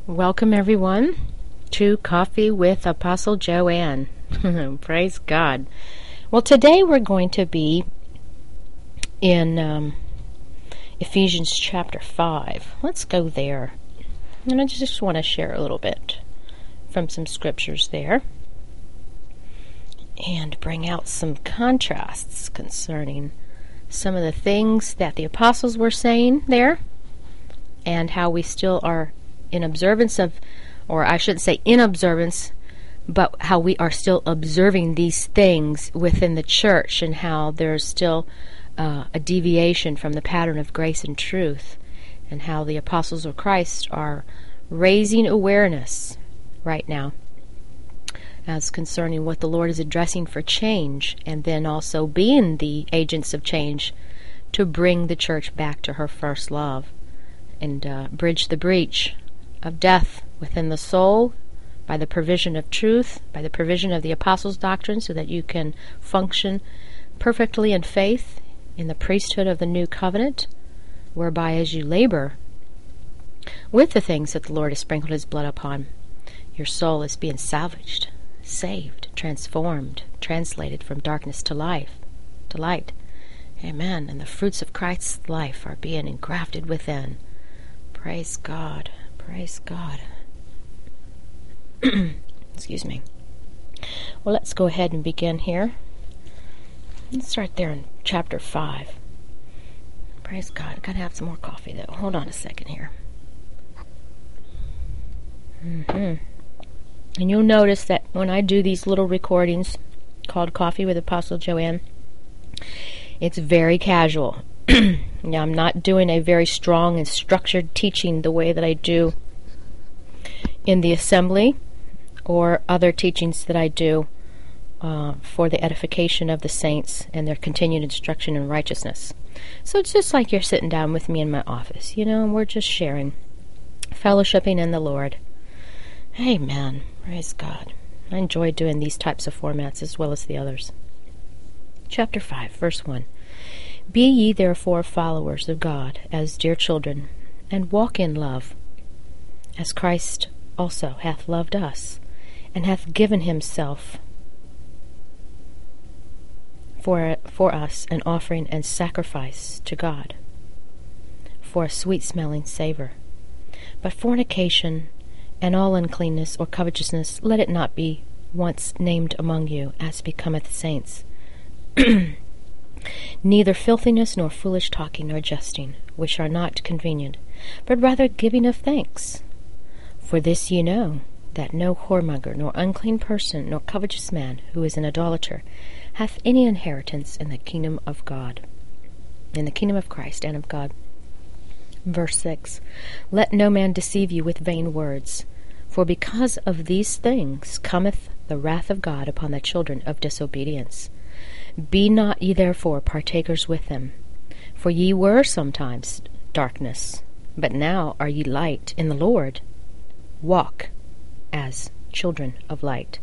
Welcome, everyone, to Coffee with Apostle Joanne. Praise God. Well, today we're going to be in Ephesians chapter 5. Let's go there. And I just want to share a little bit from some scriptures there and bring out some contrasts concerning some of the things that the apostles were saying there and how we still are in observance of, or I shouldn't say in observance, but how we are still observing these things within the church and how there's still a deviation from the pattern of grace and truth, and how the apostles of Christ are raising awareness right now as concerning what the Lord is addressing for change, and then also being the agents of change to bring the church back to her first love and bridge the breach of death within the soul by the provision of truth, by the provision of the apostles' doctrine, so that you can function perfectly in faith in the priesthood of the new covenant, whereby as you labor with the things that the Lord has sprinkled His blood upon, your soul is being salvaged, saved, transformed, translated from darkness to life, to light. Amen. And the fruits of Christ's life are being engrafted within. Praise God. Praise God. Excuse me. Well, let's go ahead and begin here. Let's start there in chapter 5. Praise God. I've got to have some more coffee, though. Hold on a second here. And you'll notice that when I do these little recordings called Coffee with Apostle Joanne, it's very casual. Now, I'm not doing a very strong and structured teaching the way that I do in the assembly or other teachings that I do for the edification of the saints and their continued instruction in righteousness. So it's just like you're sitting down with me in my office, and we're just sharing, fellowshipping in the Lord. Amen. Praise God. I enjoy doing these types of formats as well as the others. Chapter 5, verse 1. Be ye therefore followers of God as dear children, and walk in love, as Christ also hath loved us, and hath given himself for us an offering and sacrifice to God, for a sweet-smelling savor. But fornication and all uncleanness or covetousness, let it not be once named among you, as becometh saints. Neither filthiness, nor foolish talking, nor jesting, which are not convenient, but rather giving of thanks. For this ye know, that no whoremonger, nor unclean person, nor covetous man, who is an idolater, hath any inheritance in the kingdom of God, in the kingdom of Christ and of God. Verse 6. Let no man deceive you with vain words, for because of these things cometh the wrath of God upon the children of disobedience. Be not ye therefore partakers with them. For ye were sometimes darkness, but now are ye light in the Lord. Walk as children of light.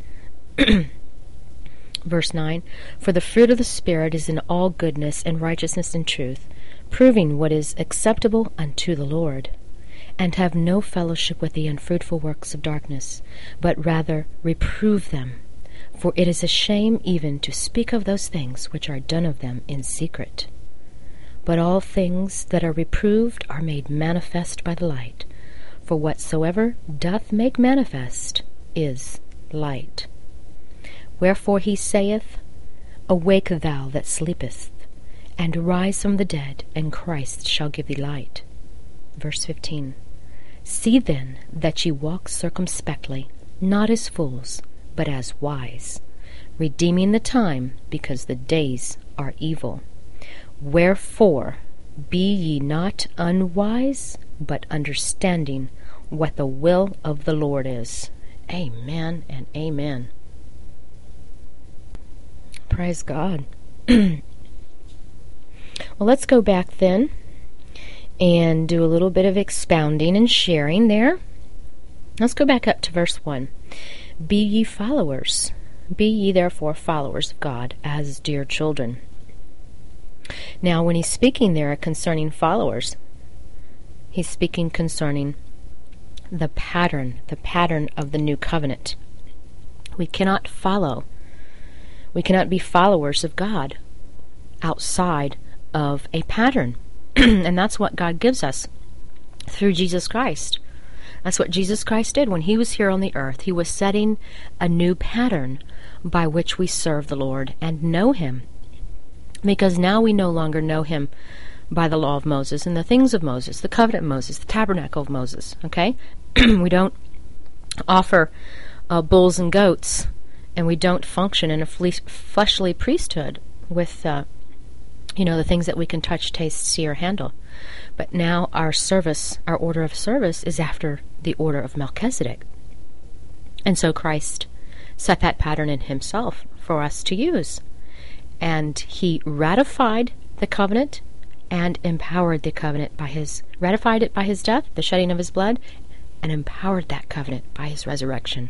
Verse 9. For the fruit of the Spirit is in all goodness and righteousness and truth, proving what is acceptable unto the Lord. And have no fellowship with the unfruitful works of darkness, but rather reprove them. For it is a shame even to speak of those things which are done of them in secret. But all things that are reproved are made manifest by the light. For whatsoever doth make manifest is light. Wherefore he saith, Awake thou that sleepest, and rise from the dead, and Christ shall give thee light. Verse 15. See then that ye walk circumspectly, not as fools, but as wise, redeeming the time, because the days are evil. Wherefore be ye not unwise, but understanding what the will of the Lord is. Amen and amen. Praise God. Well, let's go back then and do a little bit of expounding and sharing there. Let's go back up to verse 1. Be ye followers. Be ye therefore followers of God as dear children. Now, when he's speaking there concerning followers, he's speaking concerning the pattern of the new covenant. We cannot be followers of God outside of a pattern. And that's what God gives us through Jesus Christ. That's what Jesus Christ did when he was here on the earth. He was setting a new pattern by which we serve the Lord and know him. Because now we no longer know him by the law of Moses and the things of Moses, the covenant of Moses, the tabernacle of Moses, okay? We don't offer bulls and goats, and we don't function in a fleshly priesthood with, the things that we can touch, taste, see, or handle. But now our order of service is after the order of Melchizedek. And so Christ set that pattern in himself for us to use. And he ratified the covenant and empowered the covenant ratified it by his death, the shedding of his blood, and empowered that covenant by his resurrection.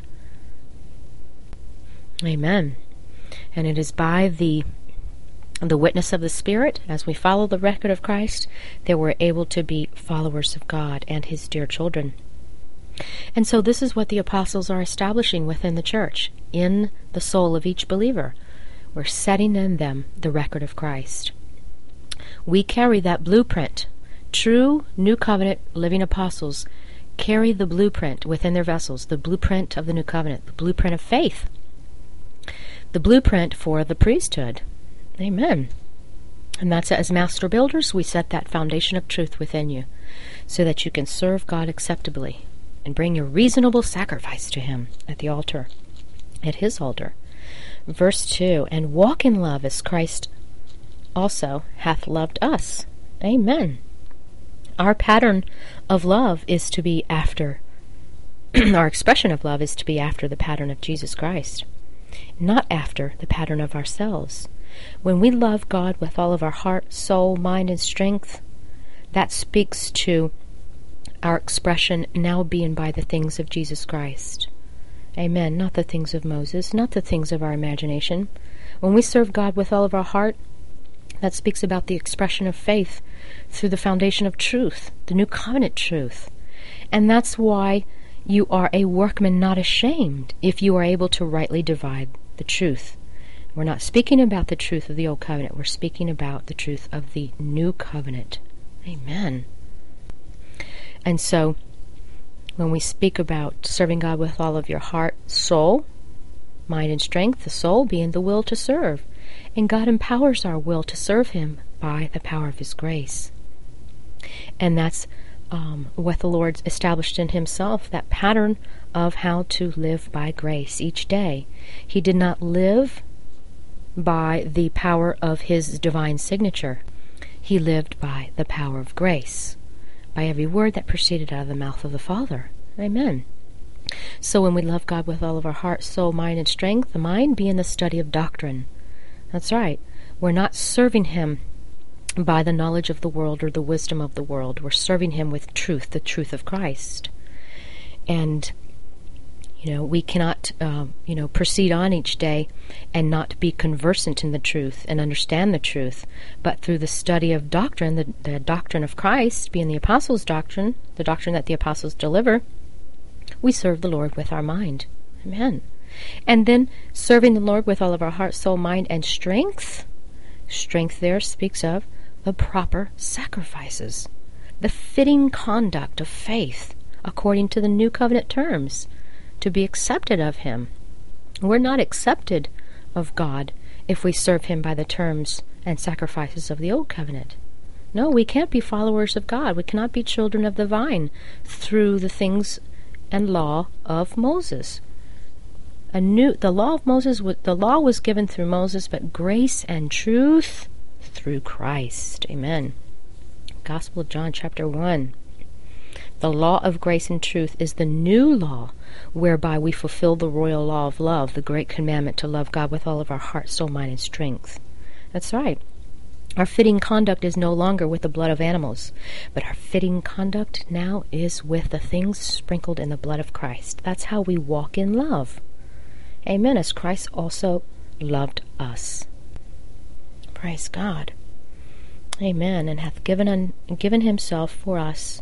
Amen. And it is by the witness of the Spirit, as we follow the record of Christ, that we're able to be followers of God and his dear children. And so this is what the apostles are establishing within the church, in the soul of each believer. We're setting in them the record of Christ. We carry that blueprint. True New Covenant living apostles carry the blueprint within their vessels, the blueprint of the New Covenant, the blueprint of faith, the blueprint for the priesthood. Amen. And that's as master builders, we set that foundation of truth within you so that you can serve God acceptably and bring your reasonable sacrifice to him at the altar, at his altar. Verse 2, and walk in love as Christ also hath loved us. Amen. Our pattern of love is to be after, our expression of love is to be after the pattern of Jesus Christ, not after the pattern of ourselves. When we love God with all of our heart, soul, mind, and strength, that speaks to our expression now being by the things of Jesus Christ. Amen. Not the things of Moses, not the things of our imagination. When we serve God with all of our heart, that speaks about the expression of faith through the foundation of truth, the new covenant truth. And that's why you are a workman not ashamed if you are able to rightly divide the truth. We're not speaking about the truth of the old covenant. We're speaking about the truth of the new covenant. Amen. And so, when we speak about serving God with all of your heart, soul, mind, and strength, the soul being the will to serve, and God empowers our will to serve him by the power of his grace. And that's what the Lord established in himself, that pattern of how to live by grace each day. He did not live by the power of his divine signature. He lived by the power of grace, by every word that proceeded out of the mouth of the Father. Amen. So when we love God with all of our heart, soul, mind, and strength, the mind being the study of doctrine. That's right. We're not serving him by the knowledge of the world or the wisdom of the world. We're serving him with truth, the truth of Christ. And we cannot, proceed on each day and not be conversant in the truth and understand the truth. But through the study of doctrine, the doctrine of Christ, being the apostles' doctrine, the doctrine that the apostles deliver, we serve the Lord with our mind. Amen. And then serving the Lord with all of our heart, soul, mind, and strength. Strength there speaks of the proper sacrifices, the fitting conduct of faith according to the new covenant terms, to be accepted of him. We're not accepted of God if we serve him by the terms and sacrifices of the old covenant. No, we can't be followers of God. We cannot be children of the vine through the things and law of Moses. The law of Moses, the law was given through Moses, but grace and truth through Christ. Amen. Gospel of John, chapter 1. The law of grace and truth is the new law whereby we fulfill the royal law of love, the great commandment to love God with all of our heart, soul, mind, and strength. That's right. Our fitting conduct is no longer with the blood of animals, but our fitting conduct now is with the things sprinkled in the blood of Christ. That's how we walk in love. Amen. As Christ also loved us. Praise God. Amen. And hath given himself for us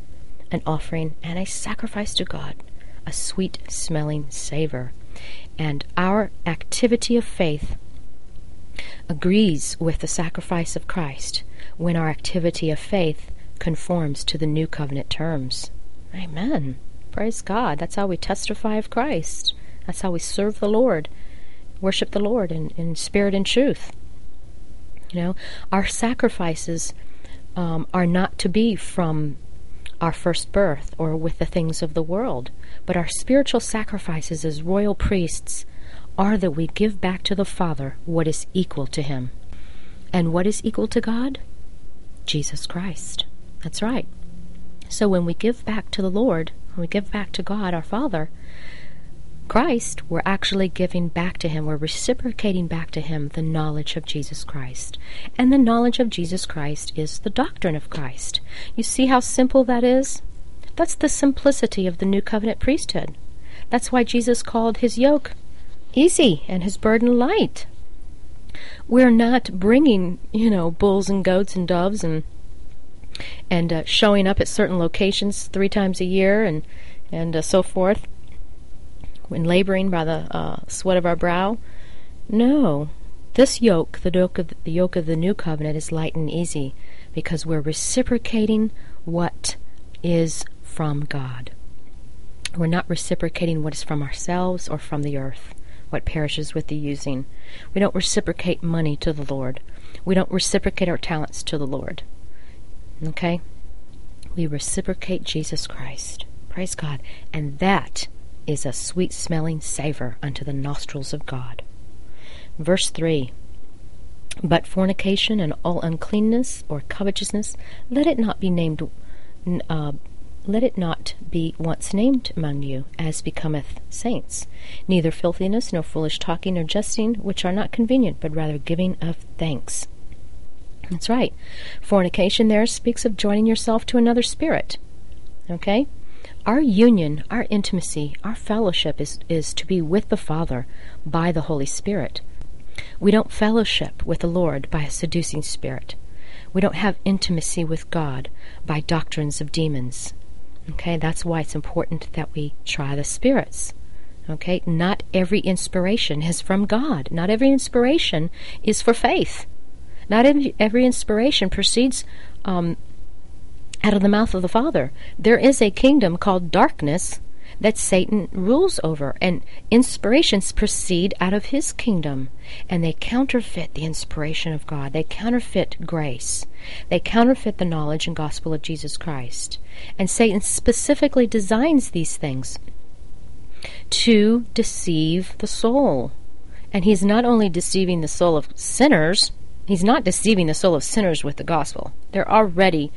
an offering, and a sacrifice to God, a sweet-smelling savor. And our activity of faith agrees with the sacrifice of Christ when our activity of faith conforms to the new covenant terms. Amen. Praise God. That's how we testify of Christ. That's how we serve the Lord, worship the Lord in spirit and truth. You know, our sacrifices are not to be from our first birth or with the things of the world, but our spiritual sacrifices as royal priests are that we give back to the Father what is equal to Him. And what is equal to God? Jesus Christ. That's right. So when we give back to the Lord, when we give back to God, our Father, Christ, we're actually giving back to Him. We're reciprocating back to Him the knowledge of Jesus Christ. And the knowledge of Jesus Christ is the doctrine of Christ. You see how simple that is? That's the simplicity of the new covenant priesthood. That's why Jesus called His yoke easy and His burden light. We're not bringing, bulls and goats and doves and showing up at certain locations 3 times a year and so forth, when laboring by the sweat of our brow. No, this yoke, the yoke of the new covenant, is light and easy because we're reciprocating what is from God. We're not reciprocating what is from ourselves or from the earth, what perishes with the using. We don't reciprocate money to the Lord. We don't reciprocate our talents to the Lord. Okay? We reciprocate Jesus Christ. Praise God. And that is a sweet-smelling savor unto the nostrils of God. Verse 3, but fornication and all uncleanness or covetousness, let it not be once named among you, as becometh saints, neither filthiness, nor foolish talking, nor jesting, which are not convenient, but rather giving of thanks. That's right. Fornication there speaks of joining yourself to another spirit. Okay? Our union, our intimacy, our fellowship is to be with the Father by the Holy Spirit. We don't fellowship with the Lord by a seducing spirit. We don't have intimacy with God by doctrines of demons. Okay, that's why it's important that we try the spirits. Okay, not every inspiration is from God. Not every inspiration is for faith. Not every inspiration proceeds out of the mouth of the Father. There is a kingdom called darkness that Satan rules over, and inspirations proceed out of his kingdom, and they counterfeit the inspiration of God. They counterfeit grace. They counterfeit the knowledge and gospel of Jesus Christ. And Satan specifically designs these things to deceive the soul. And he's not only deceiving the soul of sinners, he's not deceiving the soul of sinners with the gospel. They're already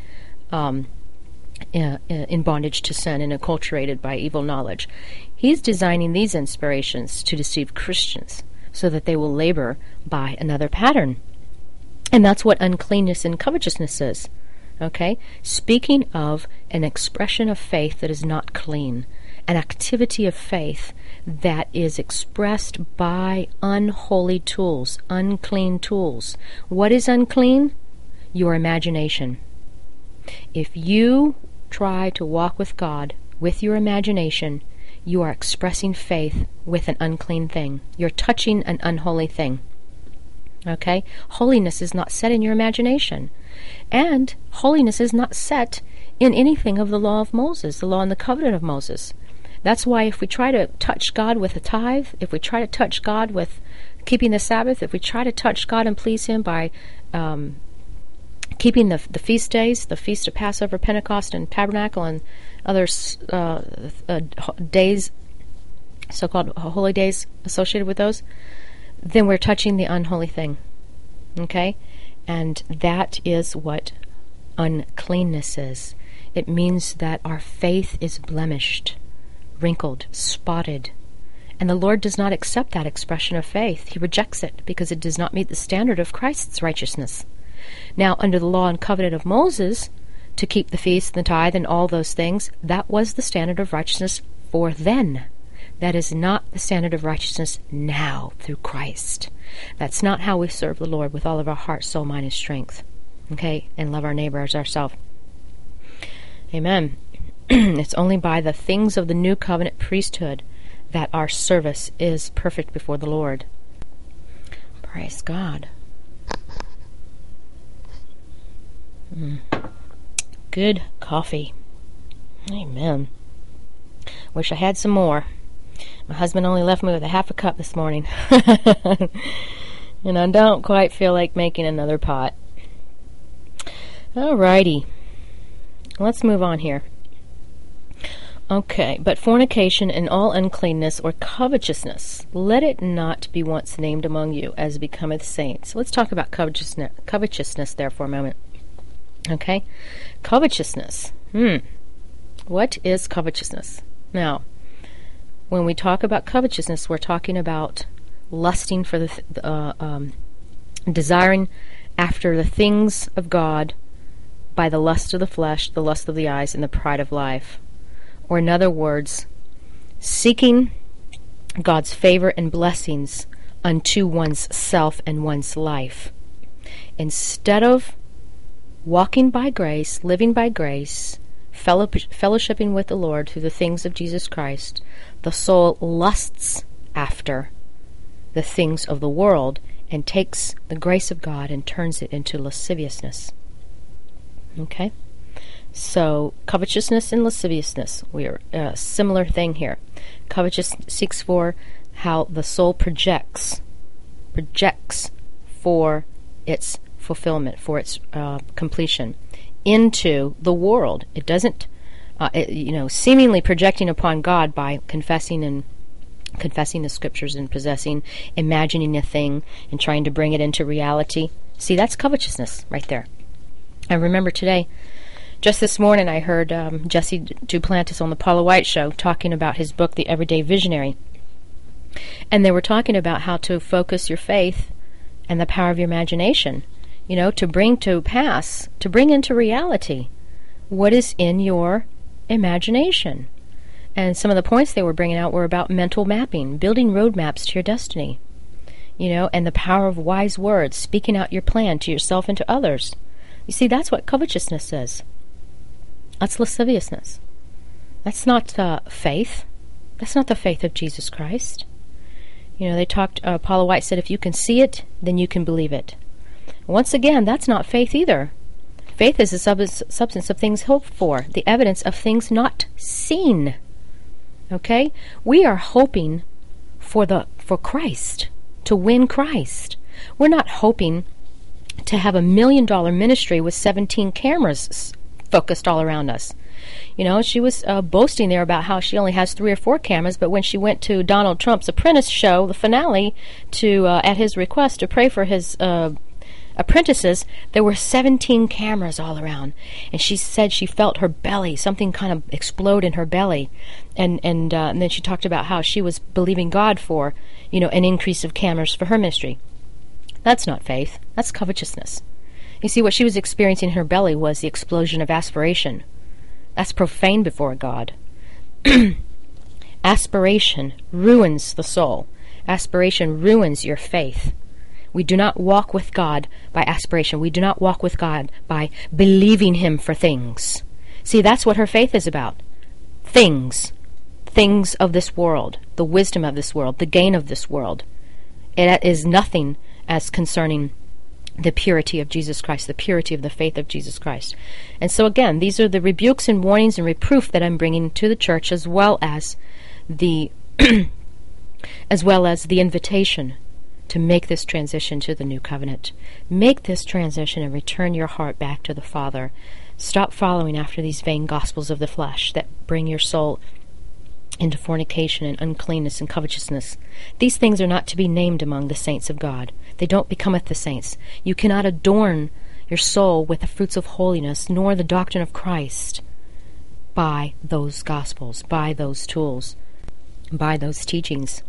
in bondage to sin and acculturated by evil knowledge. He's designing these inspirations to deceive Christians so that they will labor by another pattern. And that's what uncleanness and covetousness is. Okay? Speaking of an expression of faith that is not clean, an activity of faith that is expressed by unholy tools, unclean tools. What is unclean? Your imagination. If you try to walk with God with your imagination, you are expressing faith with an unclean thing. You're touching an unholy thing. Okay? Holiness is not set in your imagination. And holiness is not set in anything of the law of Moses, the law and the covenant of Moses. That's why if we try to touch God with a tithe, if we try to touch God with keeping the Sabbath, if we try to touch God and please Him by keeping the feast days, the Feast of Passover, Pentecost, and Tabernacle, and other days, so-called holy days associated with those, then we're touching the unholy thing. Okay? And that is what uncleanness is. It means that our faith is blemished, wrinkled, spotted. And the Lord does not accept that expression of faith. He rejects it because it does not meet the standard of Christ's righteousness. Now, under the law and covenant of Moses, to keep the feast and the tithe and all those things, that was the standard of righteousness for then. That is not the standard of righteousness now through Christ. That's not how we serve the Lord with all of our heart, soul, mind, and strength. Okay? And love our neighbor as ourselves. Amen. It's only by the things of the new covenant priesthood that our service is perfect before the Lord. Praise God. Good coffee. Amen. Wish I had some more. My husband only left me with a half a cup this morning. And I don't quite feel like making another pot. Alrighty. Let's move on here. Okay, but fornication and all uncleanness or covetousness, let it not be once named among you, as becometh saints. Let's talk about covetousness there for a moment. Okay? Covetousness. What is covetousness? Now, when we talk about covetousness, we're talking about lusting for desiring after the things of God by the lust of the flesh, the lust of the eyes, and the pride of life. Or in other words, seeking God's favor and blessings unto one's self and one's life. Instead of walking by grace, living by grace, fellowshipping with the Lord through the things of Jesus Christ, the soul lusts after the things of the world and takes the grace of God and turns it into lasciviousness. Okay? So, covetousness and lasciviousness, we are a similar thing here. Covetousness seeks for how the soul projects for its fulfillment, for its completion into the world. It doesn't, seemingly projecting upon God by confessing the scriptures and imagining a thing and trying to bring it into reality. See, that's covetousness right there. I remember today, just this morning, I heard Jesse Duplantis on the Paula White Show talking about his book, The Everyday Visionary. And they were talking about how to focus your faith and the power of your imagination, to bring to pass, to bring into reality what is in your imagination. And some of the points they were bringing out were about mental mapping, building roadmaps to your destiny, and the power of wise words, speaking out your plan to yourself and to others. You see, that's what covetousness is. That's lasciviousness. That's not faith. That's not the faith of Jesus Christ. They talked, Paula White said, if you can see it, then you can believe it. Once again, that's not faith either. Faith is the substance of things hoped for, the evidence of things not seen. Okay? We are hoping for Christ, to win Christ. We're not hoping to have $1 million ministry with 17 cameras focused all around us. She was boasting there about how she only has 3 or 4 cameras, but when she went to Donald Trump's Apprentice show, the finale, at his request to pray for his apprentices, there were 17 cameras all around. And she said she felt her belly, something kind of explode in her belly. And then she talked about how she was believing God for, an increase of cameras for her ministry. That's not faith. That's covetousness. You see, what she was experiencing in her belly was the explosion of aspiration. That's profane before God. Aspiration ruins the soul. Aspiration ruins your faith. We do not walk with God by aspiration. We do not walk with God by believing Him for things. See, that's what her faith is about. Things. Things of this world. The wisdom of this world. The gain of this world. It is nothing as concerning the purity of Jesus Christ, the purity of the faith of Jesus Christ. And so again, these are the rebukes and warnings and reproof that I'm bringing to the church, as well as the invitation to make this transition to the new covenant. Make this transition and return your heart back to the Father. Stop following after these vain gospels of the flesh that bring your soul into fornication and uncleanness and covetousness. These things are not to be named among the saints of God. They don't becometh the saints. You cannot adorn your soul with the fruits of holiness, nor the doctrine of Christ, by those gospels, by those tools, by those teachings.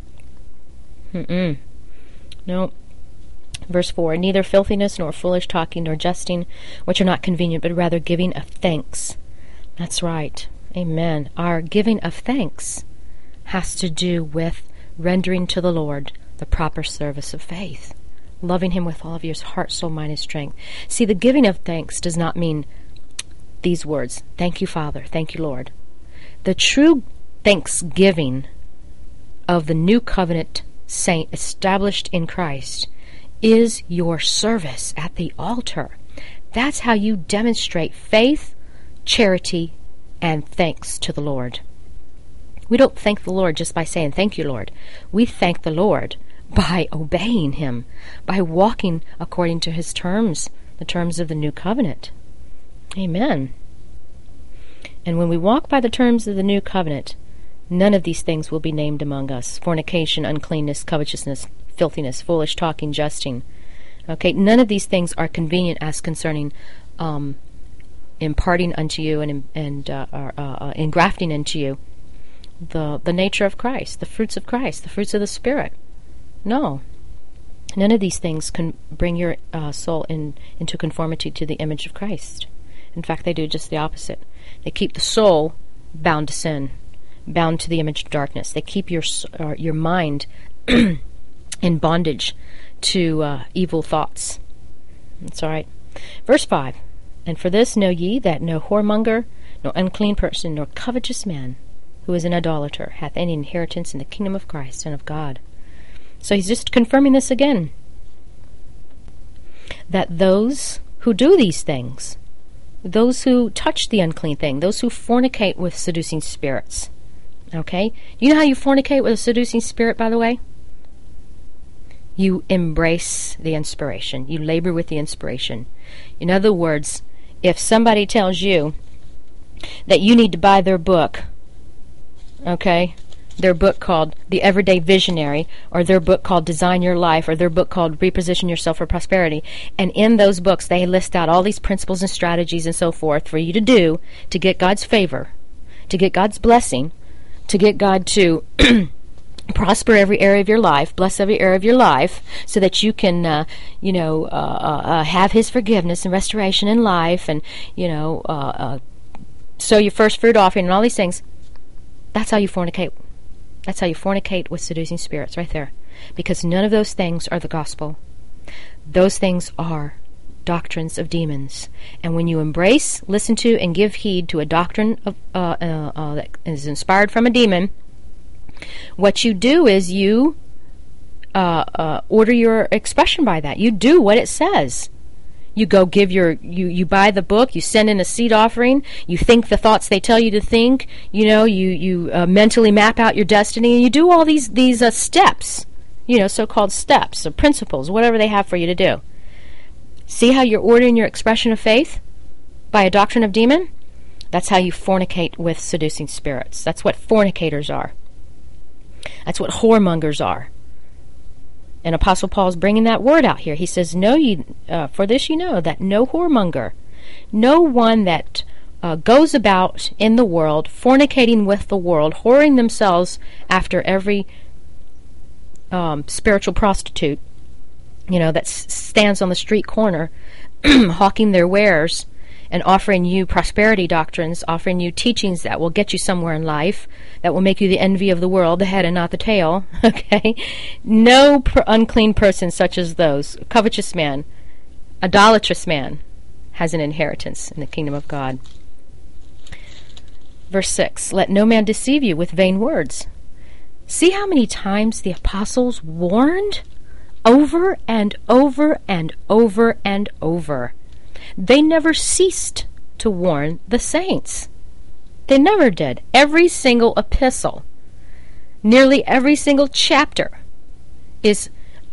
No. Verse 4, neither filthiness, nor foolish talking, nor jesting, which are not convenient, but rather giving of thanks. That's right. Amen. Our giving of thanks has to do with rendering to the Lord the proper service of faith, loving Him with all of your heart, soul, mind, and strength. See, the giving of thanks does not mean these words, thank you, Father, thank you, Lord. The true thanksgiving of the new covenant saint established in Christ is your service at the altar. That's how you demonstrate faith, charity, and thanks to the Lord. We don't thank the Lord just by saying, "Thank you, Lord." We thank the Lord by obeying Him, by walking according to His terms, the terms of the new covenant. Amen. And when we walk by the terms of the new covenant, none of these things will be named among us: fornication, uncleanness, covetousness, filthiness, foolish talking, jesting. Okay, none of these things are convenient as concerning imparting unto you and engrafting into you the nature of Christ, the fruits of Christ, the fruits of the Spirit. No. None of these things can bring your soul into conformity to the image of Christ. In fact, they do just the opposite. They keep the soul bound to sin, bound to the image of darkness. They keep your mind in bondage to evil thoughts. That's all right. Verse 5, "And for this know ye, that no whoremonger, no unclean person, nor covetous man, who is an idolater, hath any inheritance in the kingdom of Christ and of God." So he's just confirming this again, that those who do these things, those who touch the unclean thing, those who fornicate with seducing spirits, okay? You know how you fornicate with a seducing spirit, by the way? You embrace the inspiration. You labor with the inspiration. In other words, if somebody tells you that you need to buy their book, okay, their book called The Everyday Visionary, or their book called Design Your Life, or their book called Reposition Yourself for Prosperity, and in those books they list out all these principles and strategies and so forth for you to do to get God's favor, to get God's blessing, to get God to prosper every area of your life, bless every area of your life, so that you can, have His forgiveness and restoration in life, and, sow your first fruit offering and all these things. That's how you fornicate. That's how you fornicate with seducing spirits, right there. Because none of those things are the gospel. Those things are doctrines of demons. And when you embrace, listen to, and give heed to a doctrine of, that is inspired from a demon, what you do is you order your expression by that. You do what it says. You go give you buy the book, you send in a seed offering, you think the thoughts they tell you to think, you mentally map out your destiny, and you do all these steps, so-called steps or principles, whatever they have for you to do. See how you're ordering your expression of faith by a doctrine of demon? That's how you fornicate with seducing spirits. That's what fornicators are. That's what whoremongers are. And Apostle Paul's bringing that word out here. He says, "Know ye, for this you know, that no whoremonger, no one that goes about in the world, fornicating with the world, whoring themselves after every spiritual prostitute, that stands on the street corner, hawking their wares, and offering you prosperity doctrines, offering you teachings that will get you somewhere in life, that will make you the envy of the world, the head and not the tail." Okay? No unclean person such as those, covetous man, idolatrous man, has an inheritance in the kingdom of God. Verse 6, "Let no man deceive you with vain words." See how many times the apostles warned over and over and over and over. They never ceased to warn the saints. They never did. Every single epistle, nearly every single chapter, is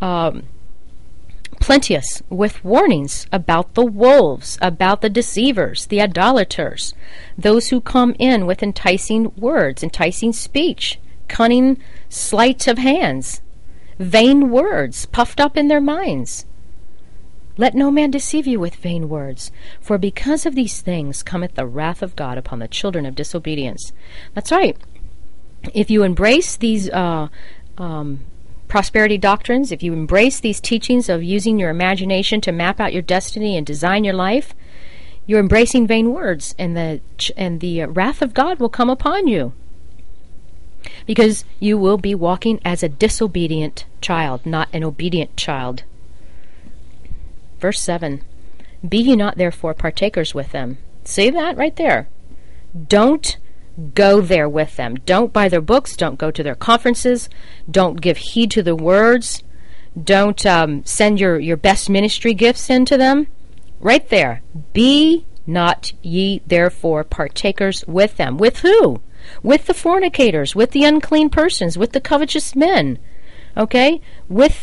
plenteous with warnings about the wolves, about the deceivers, the idolaters, those who come in with enticing words, enticing speech, cunning sleight of hands, vain words, puffed up in their minds. "Let no man deceive you with vain words, for because of these things cometh the wrath of God upon the children of disobedience." That's right. If you embrace these prosperity doctrines, if you embrace these teachings of using your imagination to map out your destiny and design your life, you're embracing vain words, and the wrath of God will come upon you, because you will be walking as a disobedient child, not an obedient child. Verse 7, "Be ye not therefore partakers with them." See that right there? Don't go there with them. Don't buy their books. Don't go to their conferences. Don't give heed to the words. Don't send your best ministry gifts into them. Right there. Be not ye therefore partakers with them. With who? With the fornicators, with the unclean persons, with the covetous men. Okay? With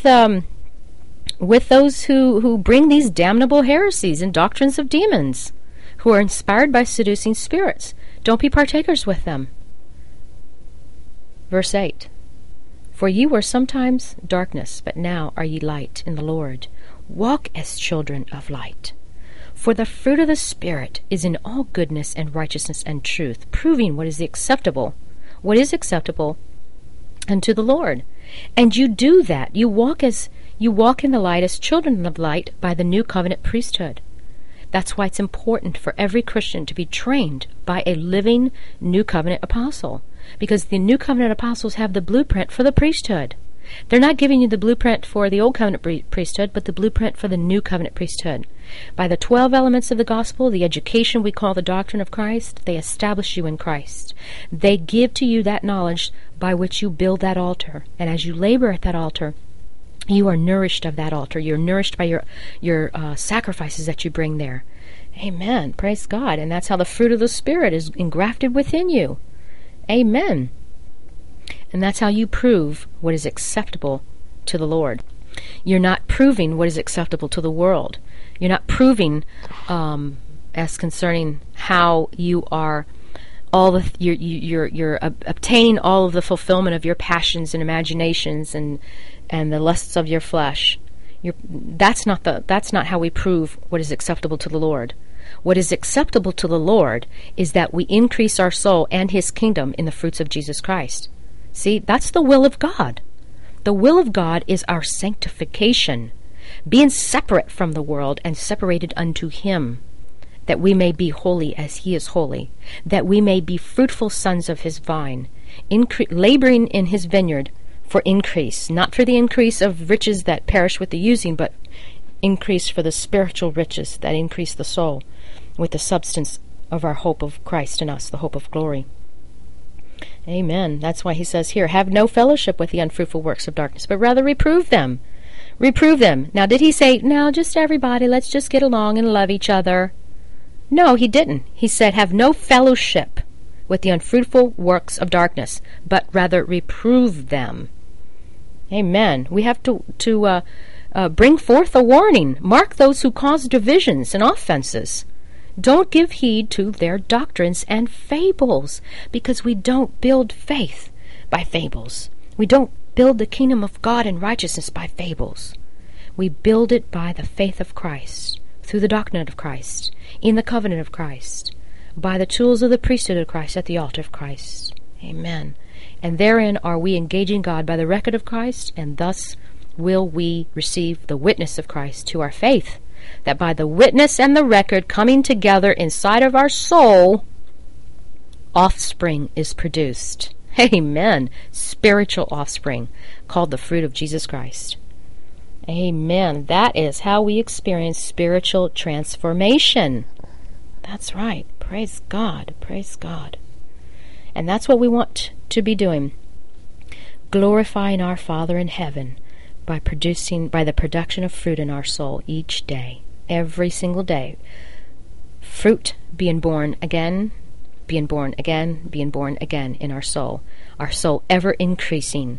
those who bring these damnable heresies and doctrines of demons, who are inspired by seducing spirits. Don't be partakers with them. Verse 8. For ye were sometimes darkness, but now are ye light in the Lord. Walk as children of light. For the fruit of the Spirit is in all goodness and righteousness and truth, proving what is acceptable unto the Lord. And you do that. You walk in the light as children of light by the new covenant priesthood. That's why it's important for every Christian to be trained by a living new covenant apostle, because the new covenant apostles have the blueprint for the priesthood. They're not giving you the blueprint for the old covenant priesthood, but the blueprint for the new covenant priesthood. By the 12 elements of the gospel, the education we call the doctrine of Christ, they establish you in Christ. They give to you that knowledge by which you build that altar. And as you labor at that altar, you are nourished of that altar. You're nourished by your sacrifices that you bring there. Amen. Praise God. And that's how the fruit of the Spirit is engrafted within you. Amen. And that's how you prove what is acceptable to the Lord. You're not proving what is acceptable to the world. You're not proving as concerning how you are you're obtaining all of the fulfillment of your passions and imaginations and the lusts of your flesh. That's not how we prove what is acceptable to the Lord. What is acceptable to the Lord is that we increase our soul and His kingdom in the fruits of Jesus Christ. See, that's the will of God. The will of God is our sanctification, being separate from the world and separated unto Him, that we may be holy as He is holy, that we may be fruitful sons of His vine, laboring in His vineyard for increase, not for the increase of riches that perish with the using, but increase for the spiritual riches that increase the soul with the substance of our hope of Christ in us, the hope of glory. Amen. That's why he says here, have no fellowship with the unfruitful works of darkness, but rather reprove them. Reprove them. Now, did he say, now just everybody, let's just get along and love each other? No, he didn't. He said, have no fellowship with the unfruitful works of darkness, but rather reprove them. Amen. We have to bring forth a warning. Mark those who cause divisions and offenses. Don't give heed to their doctrines and fables, because we don't build faith by fables. We don't build the kingdom of God and righteousness by fables. We build it by the faith of Christ, through the doctrine of Christ, in the covenant of Christ, by the tools of the priesthood of Christ at the altar of Christ. Amen. And therein are we engaging God by the record of Christ, and thus will we receive the witness of Christ to our faith, that by the witness and the record coming together inside of our soul, offspring is produced. Amen. Spiritual offspring, called the fruit of Jesus Christ. Amen. That is how we experience spiritual transformation. That's right. Praise God. Praise God. And that's what we want to be doing. Glorifying our Father in heaven by the production of fruit in our soul each day, every single day. Fruit being born again, being born again, being born again in our soul. Our soul ever increasing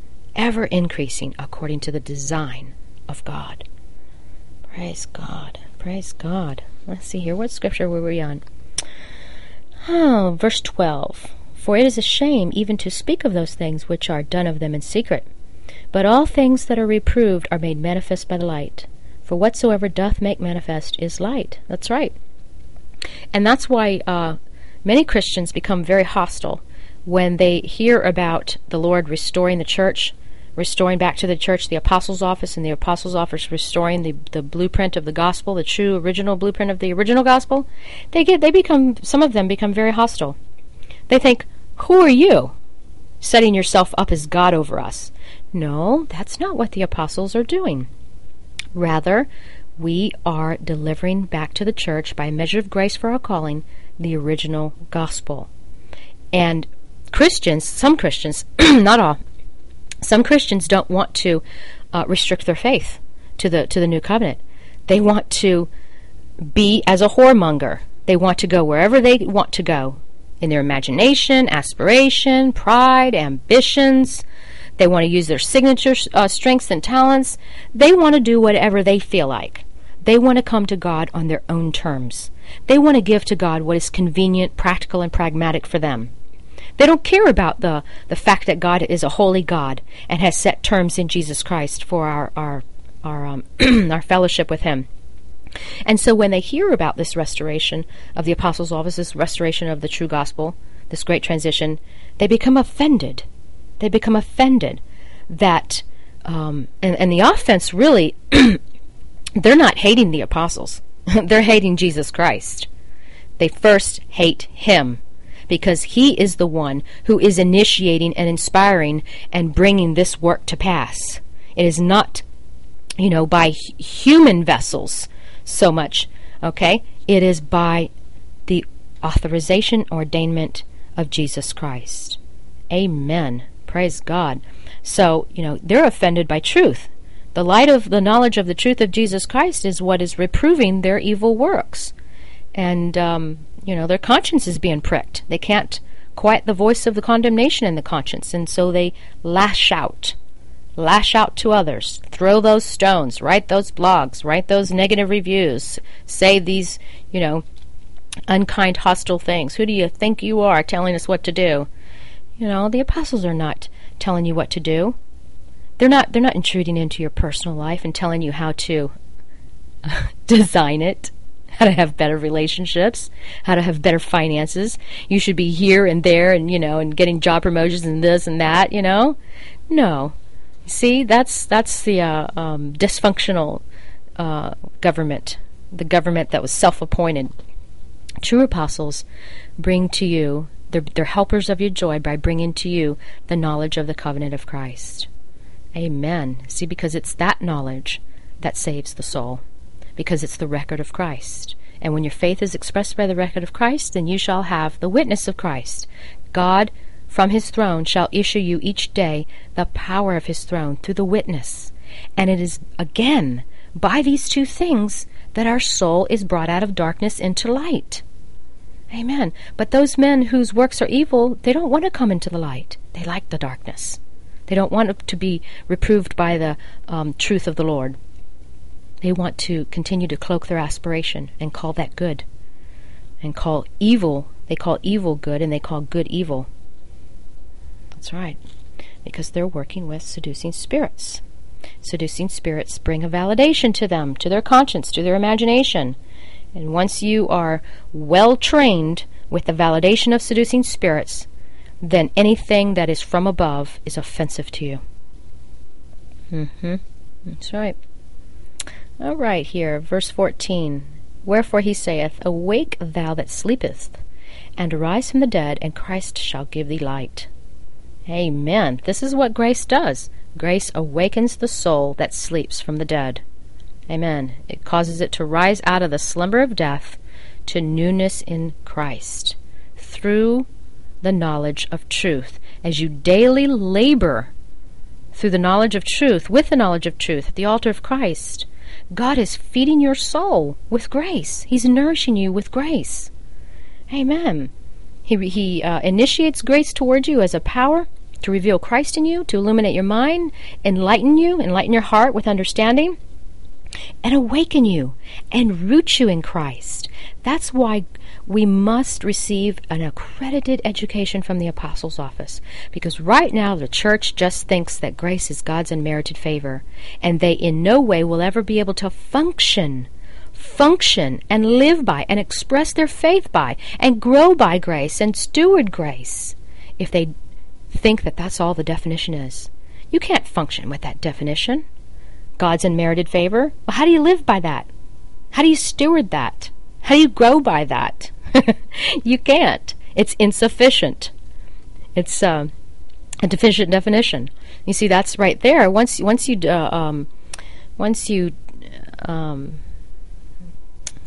according to the design of God. Praise God. Praise God. Let's see here. What scripture were we on? Oh, verse 12. For it is a shame even to speak of those things which are done of them in secret. But all things that are reproved are made manifest by the light. For whatsoever doth make manifest is light. That's right. And that's why many Christians become very hostile when they hear about the Lord restoring the church, restoring back to the church the apostles' office, and the apostles' office restoring the blueprint of the gospel, the true original blueprint of the original gospel. Some of them become very hostile. They think, who are you, setting yourself up as God over us? No, that's not what the apostles are doing. Rather, we are delivering back to the church, by measure of grace for our calling, the original gospel. And Christians, some Christians, not all, some Christians don't want to restrict their faith to the new covenant. They want to be as a whoremonger. They want to go wherever they want to go in their imagination, aspiration, pride, ambitions. They want to use their signature strengths and talents. They want to do whatever they feel like. They want to come to God on their own terms. They want to give to God what is convenient, practical, and pragmatic for them. They don't care about the fact that God is a holy God and has set terms in Jesus Christ for our our fellowship with Him. And so when they hear about this restoration of the apostles' office, this restoration of the true gospel, this great transition, they become offended. They become offended that, and the offense really, they're not hating the apostles. They're hating Jesus Christ. They first hate Him, because He is the one who is initiating and inspiring and bringing this work to pass. It is not, by human vessels so much, okay? It is by the authorization, ordainment of Jesus Christ. Amen. Praise God. So, they're offended by truth. The light of the knowledge of the truth of Jesus Christ is what is reproving their evil works. And, their conscience is being pricked. They can't quiet the voice of the condemnation in the conscience, and so they lash out to others, throw those stones, write those blogs, write those negative reviews, say these, unkind, hostile things. Who do you think you are telling us what to do? The apostles are not telling you what to do. They're not intruding into your personal life and telling you how to design it, how to have better relationships, how to have better finances. You should be here and there and, and getting job promotions and this and that, No. See, that's the dysfunctional government, the government that was self-appointed. True apostles bring to you, they're helpers of your joy by bringing to you the knowledge of the covenant of Christ. Amen. See, because it's that knowledge that saves the soul, because it's the record of Christ. And when your faith is expressed by the record of Christ, then you shall have the witness of Christ. God from His throne shall issue you each day the power of His throne through the witness. And it is, again, by these two things that our soul is brought out of darkness into light. Amen. But those men whose works are evil, they don't want to come into the light. They like the darkness. They don't want to be reproved by the truth of the Lord. They want to continue to cloak their aspiration and call that good. And call evil, they call evil good, and they call good evil. That's right. Because they're working with seducing spirits. Seducing spirits bring a validation to them, to their conscience, to their imagination. And once you are well trained with the validation of seducing spirits, then anything that is from above is offensive to you. That's right. All right, here, verse 14. Wherefore He saith, Awake, thou that sleepest, and arise from the dead, and Christ shall give thee light. Amen. This is what grace does. Grace awakens the soul that sleeps from the dead. Amen. It causes it to rise out of the slumber of death to newness in Christ through the knowledge of truth. As you daily labor through the knowledge of truth, with the knowledge of truth, at the altar of Christ, God is feeding your soul with grace. He's nourishing you with grace. Amen. He initiates grace toward you as a power to reveal Christ in you, to illuminate your mind, enlighten your heart with understanding, and awaken you and root you in Christ. That's why we must receive an accredited education from the apostles' office, because right now the church just thinks that grace is God's unmerited favor, and they in no way will ever be able to function and live by and express their faith by and grow by grace and steward grace if they think that that's all the definition is. You can't function with that definition. God's unmerited favor. Well, how do you live by that? How do you steward that? How do you grow by that? You can't. It's insufficient. It's a deficient definition. You see, that's right there. Once you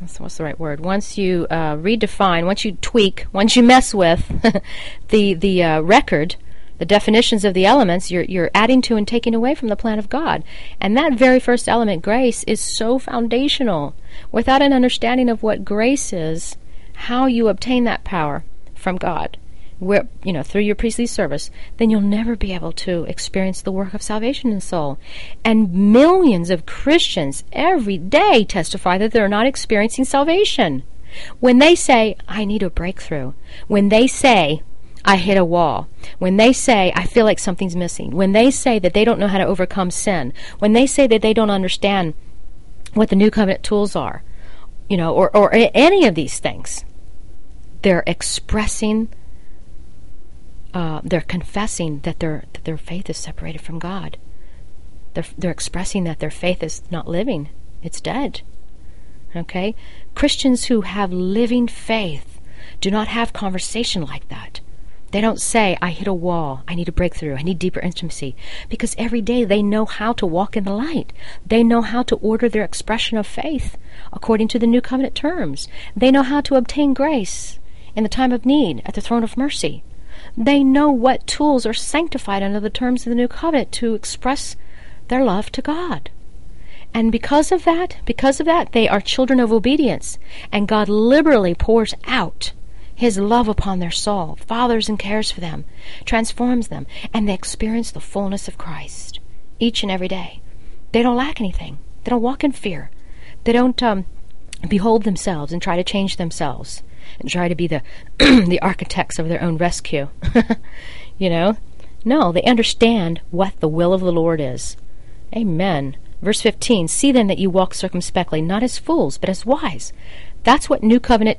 what's the right word? Once you redefine, once you tweak, once you mess with the record, the definitions of the elements, you're adding to and taking away from the plan of God. And that very first element, grace, is so foundational. Without an understanding of what grace is, how you obtain that power from God, where, through your priestly service, then you'll never be able to experience the work of salvation in the soul. And millions of Christians every day testify that they're not experiencing salvation. When they say, I need a breakthrough, when they say, I hit a wall, when they say, I feel like something's missing, when they say that they don't know how to overcome sin, when they say that they don't understand what the new covenant tools are, or any of these things, they're expressing, they're confessing that their faith is separated from God. They're expressing that their faith is not living; it's dead. Okay, Christians who have living faith do not have conversation like that. They don't say, I hit a wall, I need a breakthrough, I need deeper intimacy, because every day they know how to walk in the light. They know how to order their expression of faith according to the new covenant terms. They know how to obtain grace in the time of need at the throne of mercy. They know what tools are sanctified under the terms of the new covenant to express their love to God. And because of that, they are children of obedience, and God liberally pours out His love upon their soul, fathers and cares for them, transforms them, and they experience the fullness of Christ each and every day. They don't lack anything. They don't walk in fear. They don't behold themselves and try to change themselves and try to be the the architects of their own rescue. No, they understand what the will of the Lord is. Amen. Verse 15, see then that you walk circumspectly, not as fools, but as wise. That's what new covenant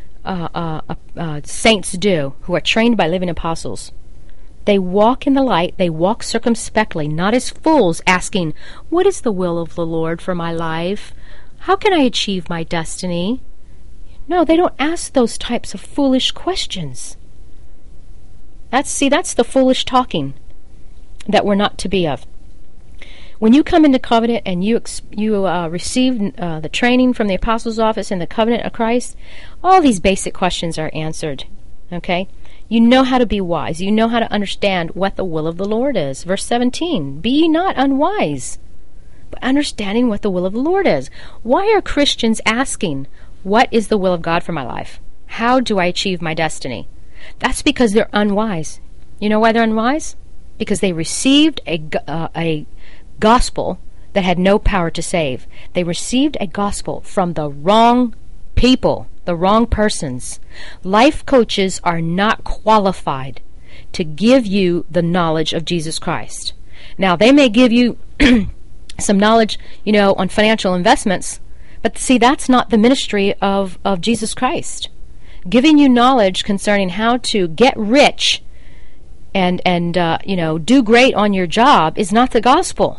saints do, who are trained by living apostles. They walk in the light, they walk circumspectly, not as fools, asking, what is the will of the Lord for my life? How can I achieve my destiny? No, they don't ask those types of foolish questions. That's the foolish talking that we're not to be of. When you come into covenant and you receive the training from the apostles' office in the covenant of Christ, all these basic questions are answered. Okay? You know how to be wise. You know how to understand what the will of the Lord is. Verse 17, be ye not unwise, but understanding what the will of the Lord is. Why are Christians asking, what is the will of God for my life? How do I achieve my destiny? That's because they're unwise. You know why they're unwise? Because they received a gospel that had no power to save. They received a gospel from the wrong people, the wrong persons. Life coaches are not qualified to give you the knowledge of Jesus Christ. Now, they may give you some knowledge, on financial investments, but see, that's not the ministry of Jesus Christ. Giving you knowledge concerning how to get rich and do great on your job is not the gospel.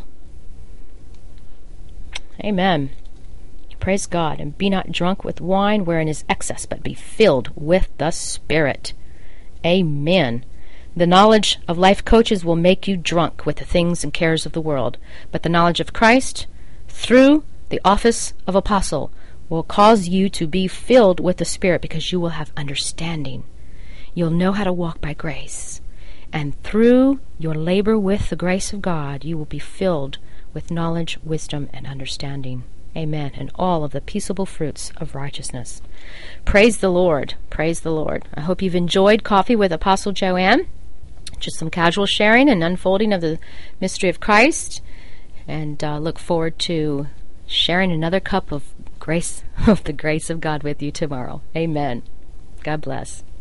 Amen. Praise God. And be not drunk with wine wherein is excess, but be filled with the Spirit. Amen. The knowledge of life coaches will make you drunk with the things and cares of the world, but the knowledge of Christ through the office of apostle will cause you to be filled with the Spirit, because you will have understanding. You'll know how to walk by grace. And through your labor with the grace of God, you will be filled with knowledge, wisdom, and understanding. Amen. And all of the peaceable fruits of righteousness. Praise the Lord. Praise the Lord. I hope you've enjoyed Coffee with Apostle Joanne. Just some casual sharing and unfolding of the mystery of Christ. And look forward to sharing another cup of grace, of the grace of God with you tomorrow. Amen. God bless.